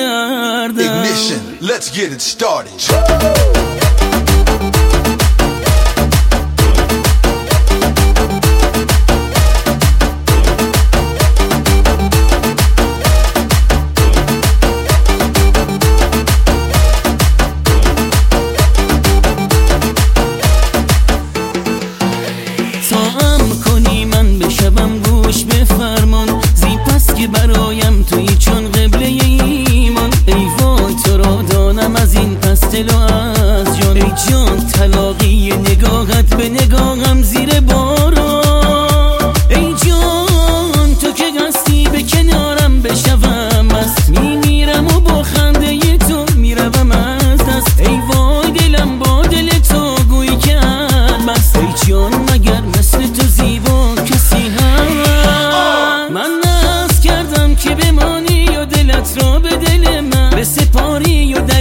بگردم. Ignition, let's get it started. به فرمان زی پس که برایم توی چون قبله ایمان. ای وای تو را دانم از این پس دل و از جان. ای جان طلاقی نگاهت به نگاهم زیر باران. ای جان تو که هستی به کنارم بشوم مست. میمیرم و با خنده تو میروم از دست. ای وای دلم با دل تو گویی که البست. ای جان مگر مثل تو زیبا کسی که بمانی و دلت را به دل من بسپاری و